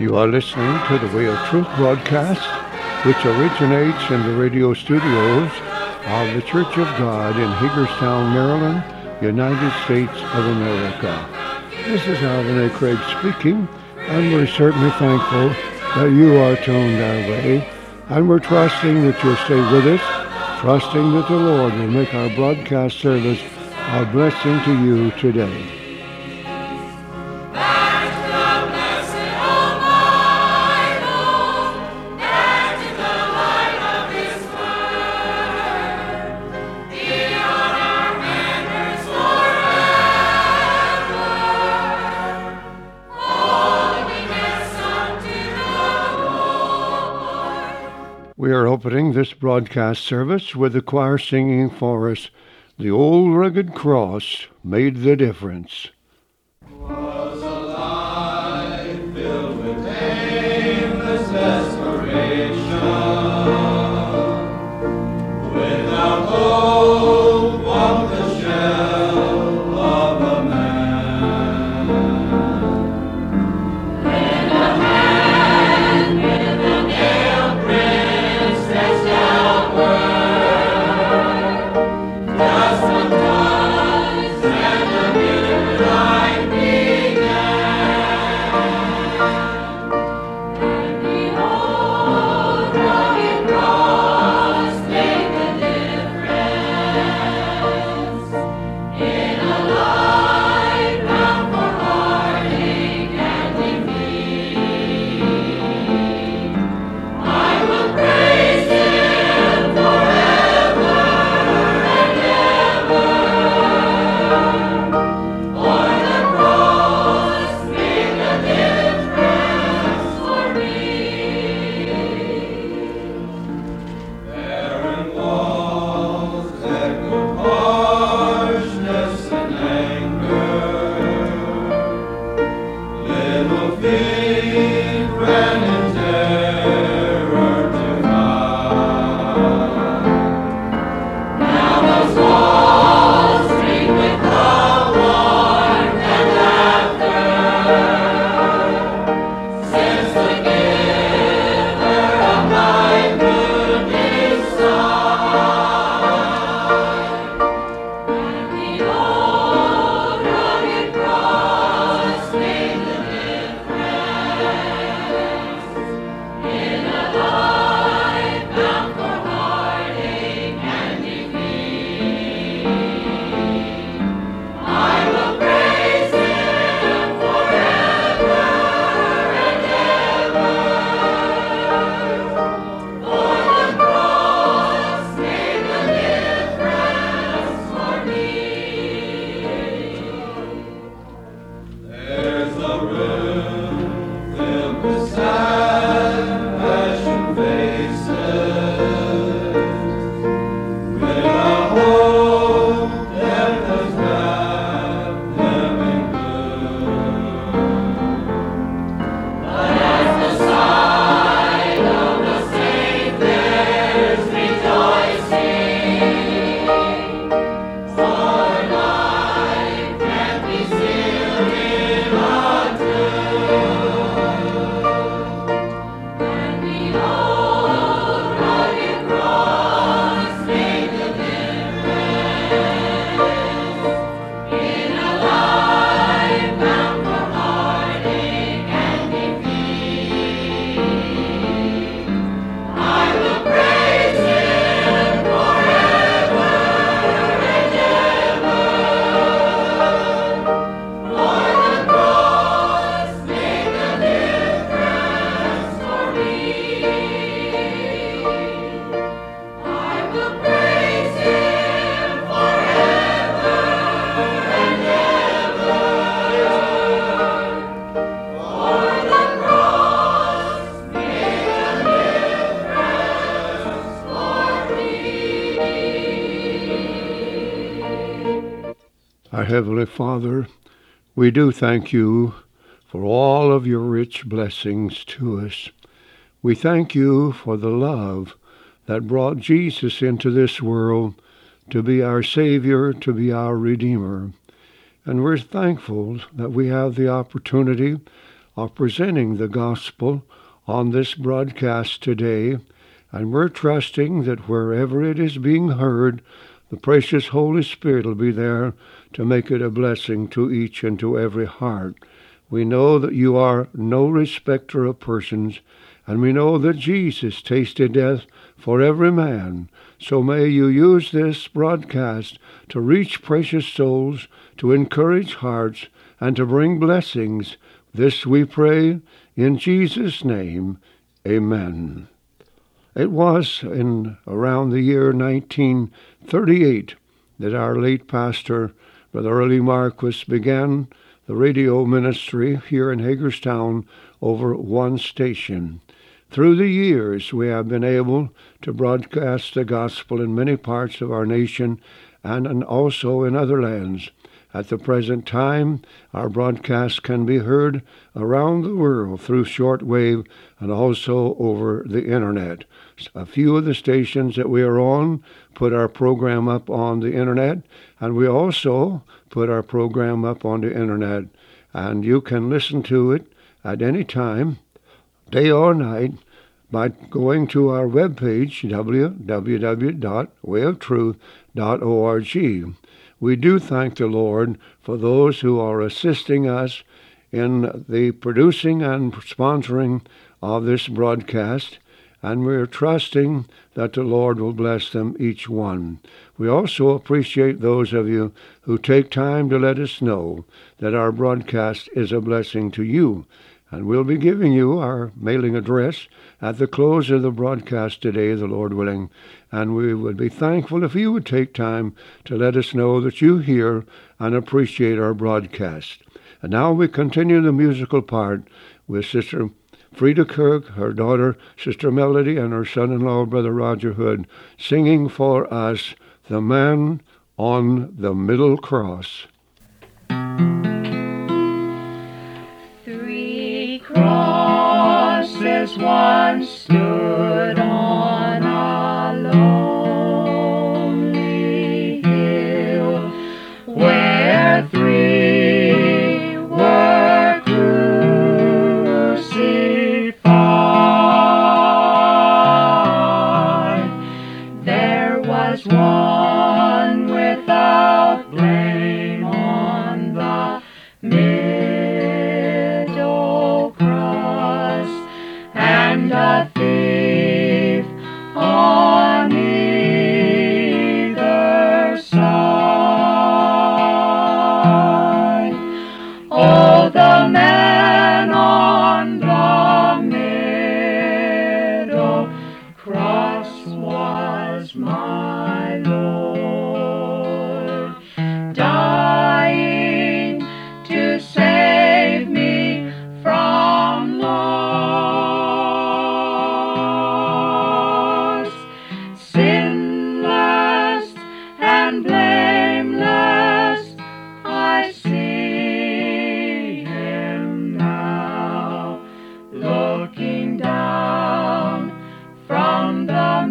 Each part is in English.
You are listening to the Way of Truth broadcast, which originates in the radio studios of the Church of God in Hagerstown, Maryland, United States of America. This is Alvin A. Craig speaking, and we're certainly thankful that you are tuned our way, and we're trusting that you'll stay with us, trusting that the Lord will make our broadcast service a blessing to you today. We are opening this broadcast service with the choir singing for us, "The Old Rugged Cross Made the Difference." Was a life filled with aimless desperation, without hope walked the shell of a man. In a hand with a nail print stretched outward, just one touch and the new life began. And the old rugged cross made the difference in a life bound for heartache and defeat. I will praise Him forever and ever, for the cross made the difference for me. Barren walls echoed harshness and anger. Little feet ran in terror to hide. Now those walls ring with love, warmth, and laughter, since the giver of life moved inside. And the old rugged cross made the difference in a life bound for heartache and defeat. I will praise Him forever and ever, for the cross made the difference for me. There's a room filled with sad, passion faces, with a hope that has wrapped them in gloom. But as the sight of the Savior's rejoicing, for life can't be sealed in a tomb. And the old rugged cross made the difference in a life bound for heartache and defeat. I will praise Him forever and ever, for the cross made the difference for me. I will praise Him forever and ever, for the cross made the difference for me. Our Heavenly Father, we do thank you for all of your rich blessings to us. We thank you for the love that brought Jesus into this world to be our Savior, to be our Redeemer. And we're thankful that we have the opportunity of presenting the gospel on this broadcast today, and we're trusting that wherever it is being heard, the precious Holy Spirit will be there to make it a blessing to each and to every heart. We know that you are no respecter of persons, and we know that Jesus tasted death for every man. So may you use this broadcast to reach precious souls, to encourage hearts, and to bring blessings. This we pray in Jesus' name. Amen. It was in around the year 1938 that our late pastor, Brother Early Marquis, began the radio ministry here in Hagerstown over one station. Through the years, we have been able to broadcast the gospel in many parts of our nation and also in other lands. At the present time, our broadcasts can be heard around the world through shortwave and also over the Internet. A few of the stations that we are on put our program up on the Internet, and we also put our program up on the Internet. And you can listen to it at any time, day or night, by going to our webpage, www.wayoftruth.org. We do thank the Lord for those who are assisting us in the producing and sponsoring of this broadcast, and we're trusting that the Lord will bless them, each one. We also appreciate those of you who take time to let us know that our broadcast is a blessing to you. And we'll be giving you our mailing address at the close of the broadcast today, the Lord willing. And we would be thankful if you would take time to let us know that you hear and appreciate our broadcast. And now we continue the musical part with Sister Frida Kirk, her daughter, Sister Melody, and her son-in-law, Brother Roger Hood, singing for us, "The Man on the Middle Cross." Crosses once stood on a lonely hill, where three were crucified. There was one without blame on the middle cross, and a thief on either side. Oh, the man on the middle cross was my Lord, dying to save me from loss. Sinless and blameless, I see him now, looking down from the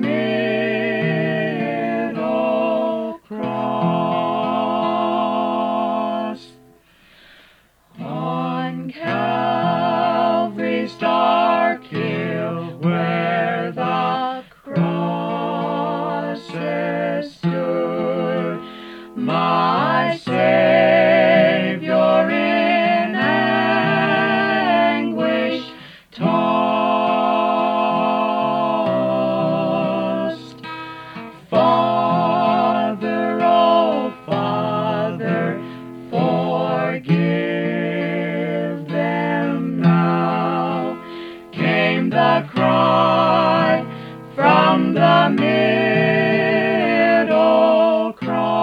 middle cross. On Calvary's dark hill, where the crosses stood, my Savior in anguish tossed. Father, oh Father, forgive them now, came the cry from the middle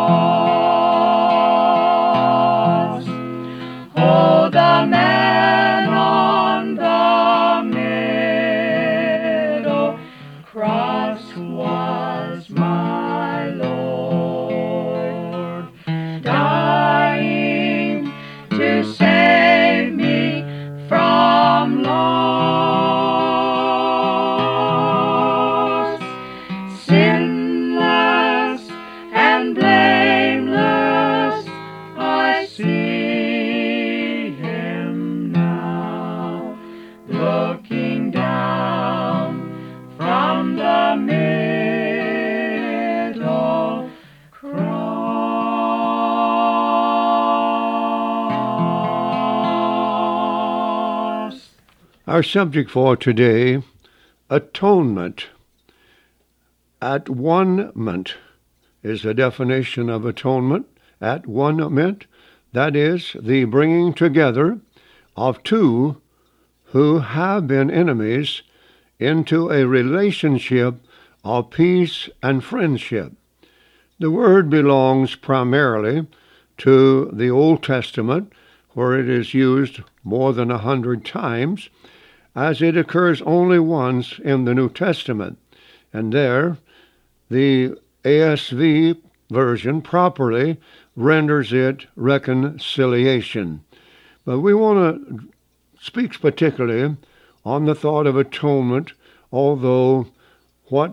cross. Oh, the man on the middle cross was my Lord, dying to save me from loss. Sinless and blameless, I see him now, Our subject for today, atonement. At-one-ment is the definition of atonement. At-one-ment, that is, the bringing together of two who have been enemies into a relationship of peace and friendship. The word belongs primarily to the Old Testament, where it is used more than 100 times, as it occurs only once in the New Testament. And there, the ASV version properly renders it reconciliation. But we want to speak particularly on the thought of atonement, although what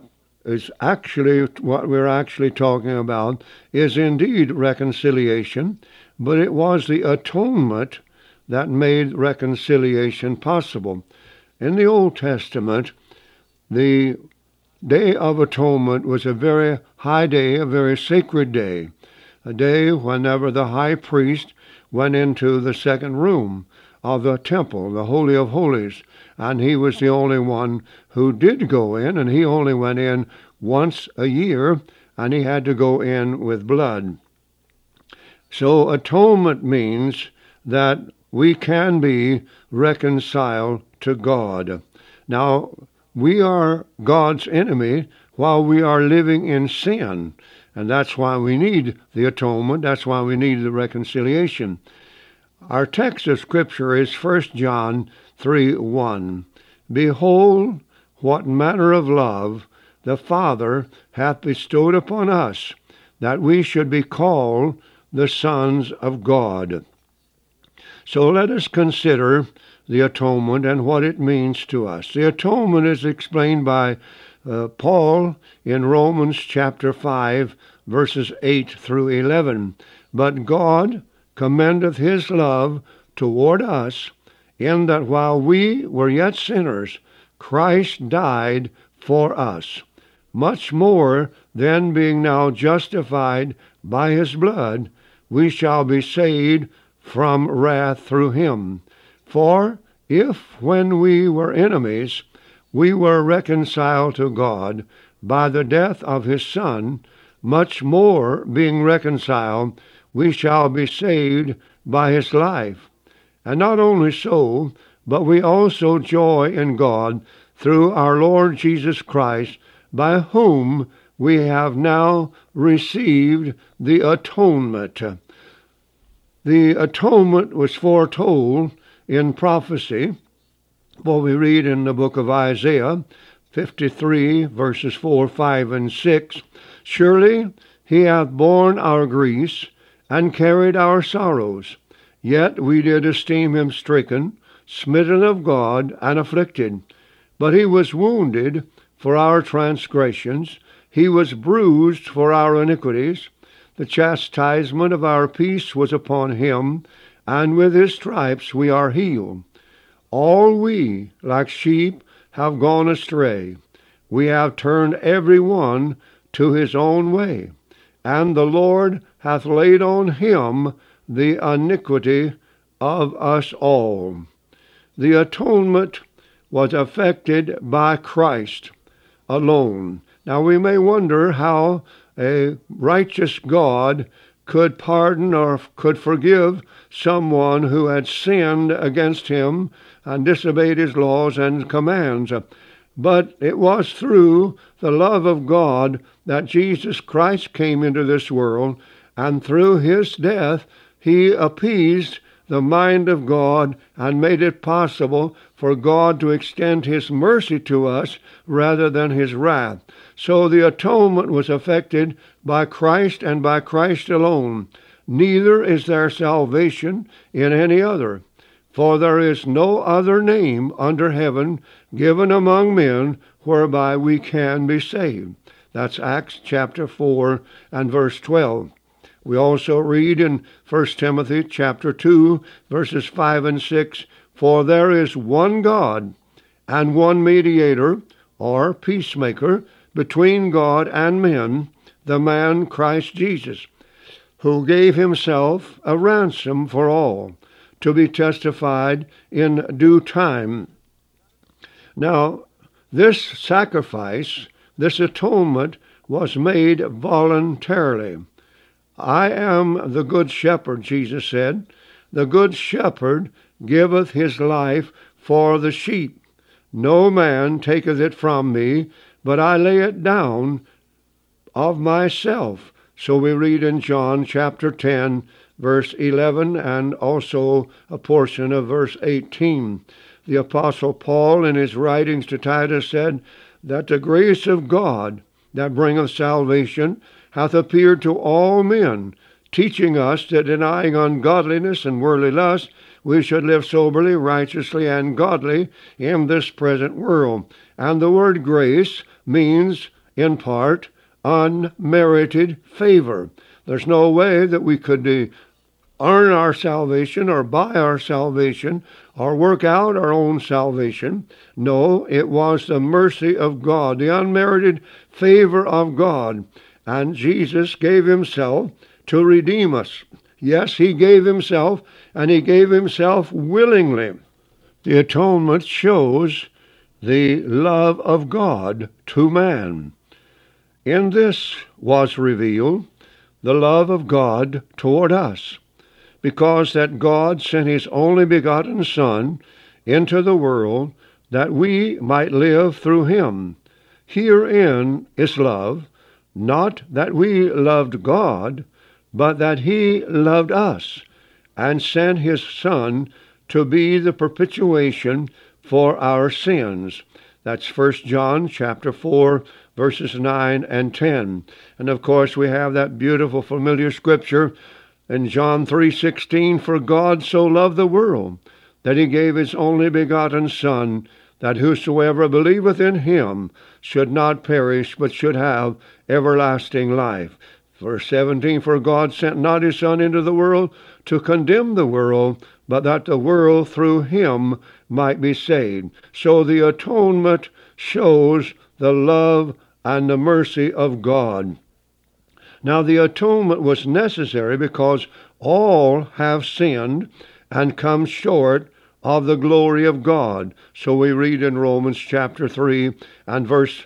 we're actually talking about is indeed reconciliation, but it was the atonement that made reconciliation possible. In the Old Testament, the Day of Atonement was a very high day, a very sacred day, a day whenever the high priest went into the second room of the temple, the Holy of Holies, and he was the only one who did go in, and he only went in once a year, and he had to go in with blood. So atonement means that we can be reconciled to God. Now, we are God's enemy while we are living in sin, and that's why we need the atonement. That's why we need the reconciliation. Our text of Scripture is 1 John 3:1. Behold, what manner of love the Father hath bestowed upon us, that we should be called the sons of God. So let us consider the atonement and what it means to us. The atonement is explained by Paul in Romans chapter 5, verses 8 through 11. But God commendeth his love toward us, in that while we were yet sinners, Christ died for us. Much more, then, being now justified by his blood, we shall be saved from wrath through him. For if, when we were enemies, we were reconciled to God by the death of his Son, much more, being reconciled, we shall be saved by his life. And not only so, but we also joy in God through our Lord Jesus Christ, by whom we have now received the atonement. The atonement was foretold in prophecy, for we read in the book of Isaiah 53, verses 4, 5, and 6, Surely he hath borne our griefs, and carried our sorrows. Yet we did esteem him stricken, smitten of God, and afflicted. But he was wounded for our transgressions, he was bruised for our iniquities. The chastisement of our peace was upon him, and with his stripes we are healed. All we, like sheep, have gone astray. We have turned every one to his own way, and the Lord hath laid on him the iniquity of us all. The atonement was effected by Christ alone. Now we may wonder how a righteous God could pardon or could forgive someone who had sinned against him and disobeyed his laws and commands. But it was through the love of God that Jesus Christ came into this world, and through his death he appeased the mind of God and made it possible for God to extend his mercy to us rather than his wrath. So the atonement was effected by Christ and by Christ alone. Neither is there salvation in any other. For there is no other name under heaven given among men whereby we can be saved. That's Acts chapter 4 and verse 12. We also read in 1 Timothy chapter 2, verses 5 and 6, For there is one God and one mediator, or peacemaker, between God and men, the man Christ Jesus, who gave himself a ransom for all, to be testified in due time. Now, this sacrifice, this atonement, was made voluntarily. I am the good shepherd, Jesus said. The good shepherd giveth his life for the sheep. No man taketh it from me, but I lay it down of myself. So we read in John chapter 10, verse 11, and also a portion of verse 18. The Apostle Paul, in his writings to Titus, said that the grace of God that bringeth salvation hath appeared to all men, teaching us that denying ungodliness and worldly lust, we should live soberly, righteously, and godly in this present world. And the word grace means, in part, unmerited favor. There's no way that we could earn our salvation or buy our salvation or work out our own salvation. No, it was the mercy of God, the unmerited favor of God. And Jesus gave himself to redeem us. Yes, he gave himself, and he gave himself willingly. The atonement shows the love of God to man. In this was revealed the love of God toward us, because that God sent his only begotten Son into the world that we might live through him. Herein is love, not that we loved God, but that he loved us, and sent his Son to be the propitiation for our sins. That's 1 John chapter 4, verses 9 and 10. And of course we have that beautiful familiar scripture in John 3:16, for God so loved the world, that he gave his only begotten Son, that whosoever believeth in him should not perish, but should have everlasting life. Verse 17, for God sent not his Son into the world to condemn the world, but that the world through him might be saved. So the atonement shows the love and the mercy of God. Now the atonement was necessary because all have sinned and come short of the glory of God. So we read in Romans chapter 3 and verse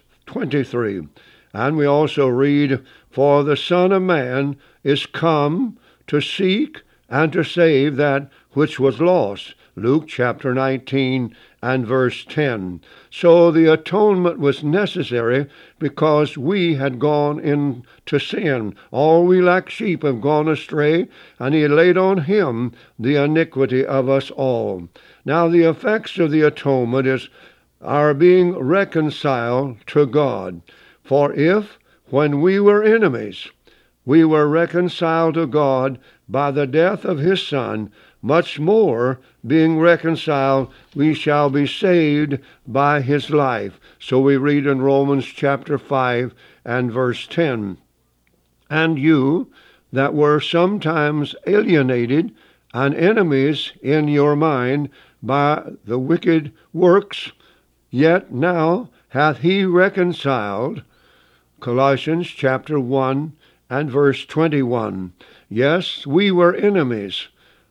23. And we also read, for the Son of Man is come to seek and to save that which was lost. Luke chapter 19 and verse 10. So the atonement was necessary because we had gone into sin. All we like sheep have gone astray, and he had laid on him the iniquity of us all. Now the effects of the atonement is our being reconciled to God. For if, when we were enemies, we were reconciled to God by the death of his Son, much more, being reconciled, we shall be saved by his life. So we read in Romans chapter 5 and verse 10. And you that were sometimes alienated and enemies in your mind by the wicked works, yet now hath he reconciled. Colossians chapter 1 and verse 21. Yes, we were enemies,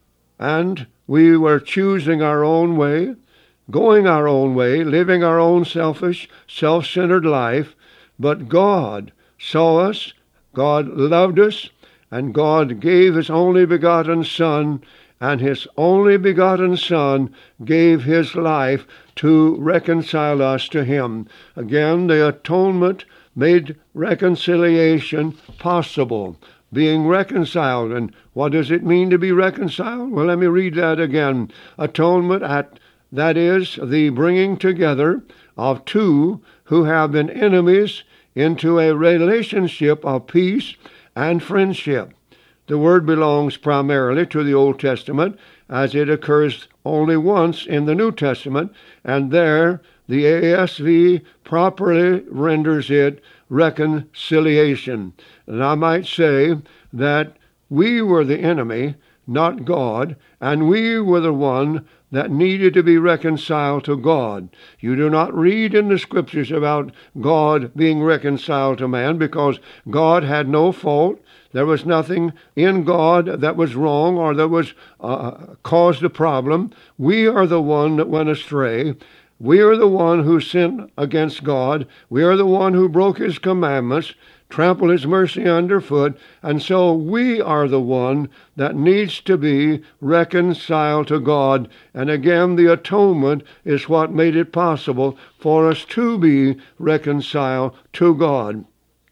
and we were choosing our own way, going our own way, living our own selfish, self-centered life. But God saw us, God loved us, and God gave his only begotten Son, and his only begotten Son gave his life to reconcile us to him. Again, the atonement made reconciliation possible. Being reconciled. And what does it mean to be reconciled? Well, let me read that again. Atonement, that is the bringing together of two who have been enemies into a relationship of peace and friendship. The word belongs primarily to the Old Testament, as it occurs only once in the New Testament, and there the ASV properly renders it reconciliation. And I might say that we were the enemy, not God, and we were the one that needed to be reconciled to God. You do not read in the Scriptures about God being reconciled to man, because God had no fault. There was nothing in God that was wrong or that was caused a problem. We are the one that went astray. We are the one who sinned against God. We are the one who broke his commandments, trampled his mercy underfoot, and so we are the one that needs to be reconciled to God. And again, the atonement is what made it possible for us to be reconciled to God.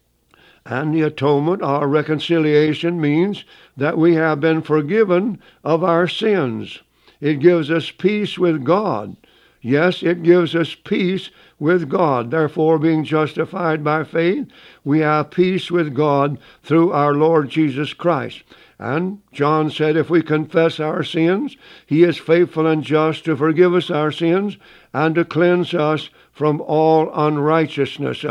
And the atonement, our reconciliation, means that we have been forgiven of our sins. It gives us peace with God. Yes, it gives us peace with God. Therefore, being justified by faith, we have peace with God through our Lord Jesus Christ. And John said, if we confess our sins, he is faithful and just to forgive us our sins and to cleanse us from all unrighteousness.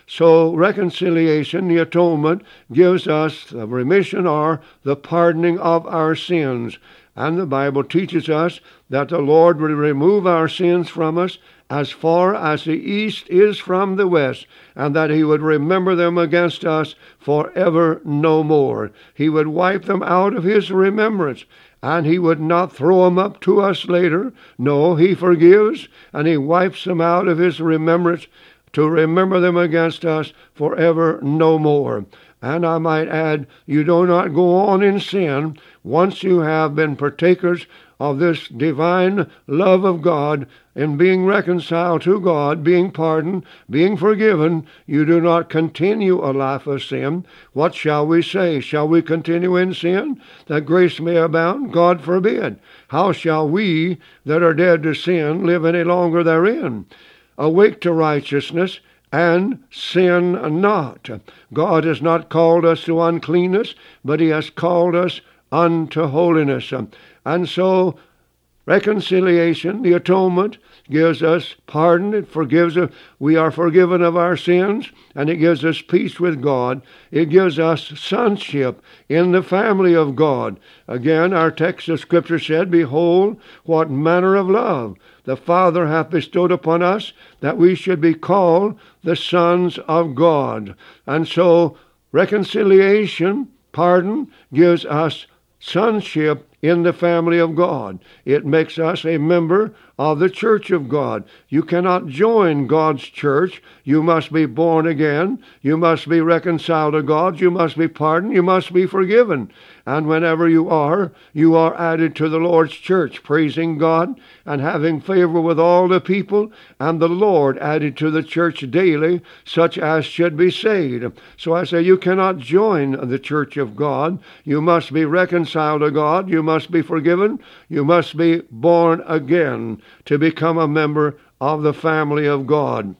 So reconciliation, the atonement, gives us the remission or the pardoning of our sins. And the Bible teaches us that the Lord will remove our sins from us as far as the east is from the west, and that he would remember them against us forever no more. He would wipe them out of his remembrance, and he would not throw them up to us later. No, he forgives, and he wipes them out of his remembrance to remember them against us forever no more. And I might add, you do not go on in sin once you have been partakers of this divine love of God in being reconciled to God, being pardoned, being forgiven. You do not continue a life of sin. What shall we say? Shall we continue in sin that grace may abound? God forbid. How shall we that are dead to sin live any longer therein? Awake to righteousness, and sin not. God has not called us to uncleanness, but he has called us unto holiness. And so reconciliation, the atonement, gives us pardon. It forgives us. We are forgiven of our sins, and it gives us peace with God. It gives us sonship in the family of God. Again, our text of Scripture said, behold, what manner of love the Father hath bestowed upon us, that we should be called the sons of God. And so reconciliation, pardon, gives us sonship in the family of God. It makes us a member of the church of God. You cannot join God's church. You must be born again. You must be reconciled to God. You must be pardoned. You must be forgiven. And whenever you are added to the Lord's church, praising God and having favor with all the people, and the Lord added to the church daily, such as should be saved. So I say, you cannot join the church of God. You must be reconciled to God. You must be forgiven. You must be born again to become a member of the family of God.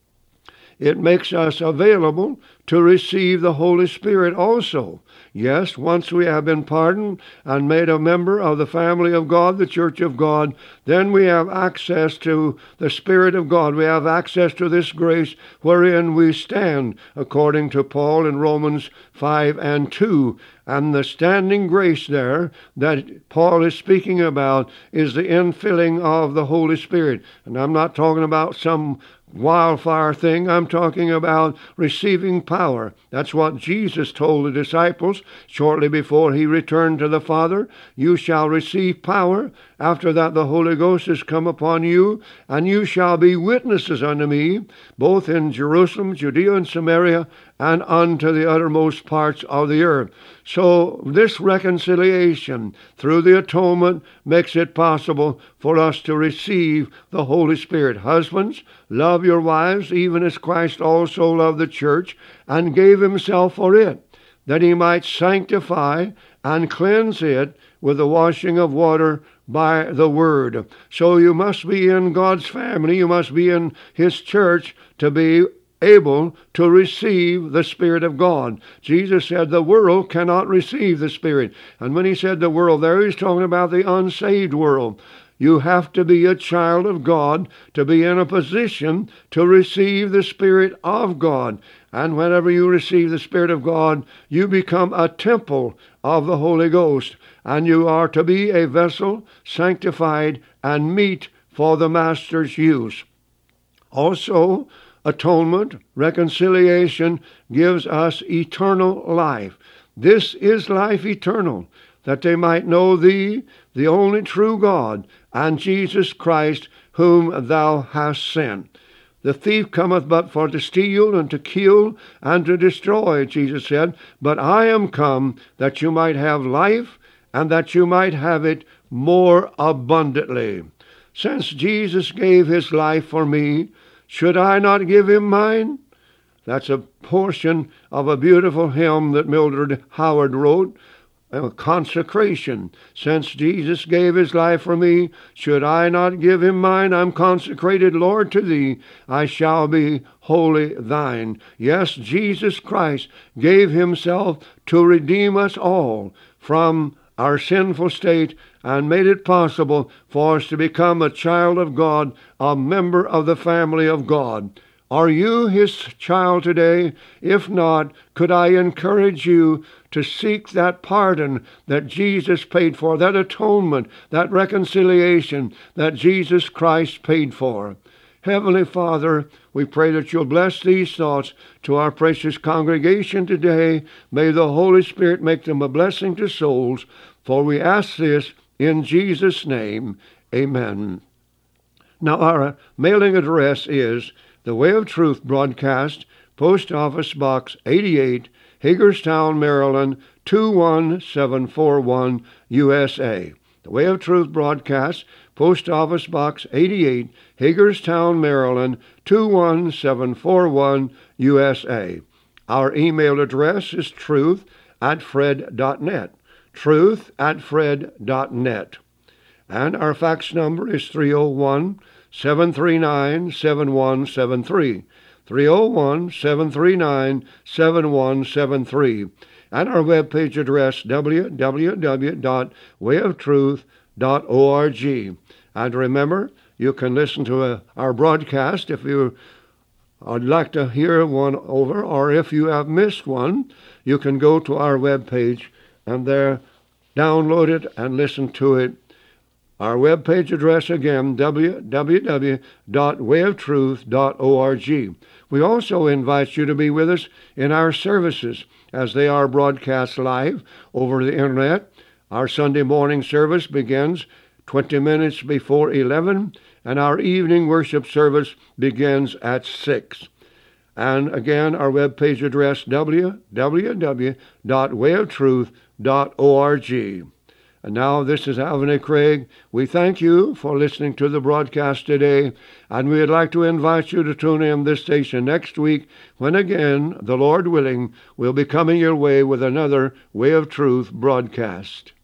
It makes us available to receive the Holy Spirit also. Yes, once we have been pardoned and made a member of the family of God, the church of God, then we have access to the Spirit of God. We have access to this grace wherein we stand, according to Paul in Romans 5:2. And the standing grace there that Paul is speaking about is the infilling of the Holy Spirit. And I'm not talking about some wildfire thing. I'm talking about receiving power. That's what Jesus told the disciples shortly before he returned to the Father. You shall receive power. After that the Holy Ghost has come upon you, and you shall be witnesses unto me, both in Jerusalem, Judea, and Samaria, and unto the uttermost parts of the earth. So this reconciliation through the atonement makes it possible for us to receive the Holy Spirit. Husbands, love your wives, even as Christ also loved the church, and gave himself for it, that he might sanctify and cleanse it with the washing of water by the word. So you must be in God's family, you must be in his church to be able to receive the Spirit of God. Jesus said the world cannot receive the Spirit. And when he said the world there, he's talking about the unsaved world. You have to be a child of God to be in a position to receive the Spirit of God. And whenever you receive the Spirit of God, you become a temple of the Holy Ghost. And you are to be a vessel sanctified and meet for the Master's use. Also, atonement, reconciliation, gives us eternal life. This is life eternal, that they might know thee, the only true God, and Jesus Christ, whom thou hast sent. The thief cometh but for to steal and to kill and to destroy, Jesus said, but I am come that you might have life and that you might have it more abundantly. Since Jesus gave his life for me, should I not give him mine? That's a portion of a beautiful hymn that Mildred Howard wrote, a consecration. Since Jesus gave his life for me, should I not give him mine? I'm consecrated, Lord, to thee. I shall be wholly thine. Yes, Jesus Christ gave himself to redeem us all from our sinful state and made it possible for us to become a child of God, a member of the family of God. Are you his child today? If not, could I encourage you to seek that pardon that Jesus paid for, that atonement, that reconciliation that Jesus Christ paid for? Heavenly Father, we pray that you'll bless these thoughts to our precious congregation today. May the Holy Spirit make them a blessing to souls, for we ask this in Jesus' name. Amen. Now our mailing address is The Way of Truth Broadcast, Post Office Box 88, Hagerstown, Maryland, 21741, USA. The Way of Truth Broadcast, Post Office Box 88, Hagerstown, Maryland, 21741, USA. Our email address is truth@fred.net, truth@fred.net. And our fax number is 301-739-7173, 301-739-7173. And our webpage address, www.wayoftruth.org. And remember, you can listen to our broadcast if you would like to hear one over, or if you have missed one, you can go to our webpage and there download it and listen to it. Our webpage address again, www.wayoftruth.org. We also invite you to be with us in our services as they are broadcast live over the internet. Our Sunday morning service begins 20 minutes before 11, and our evening worship service begins at 6. And again, our webpage address, www.wayoftruth.org. And now, this is Alvin A. Craig. We thank you for listening to the broadcast today, and we'd like to invite you to tune in this station next week when again, the Lord willing, we'll be coming your way with another Way of Truth broadcast.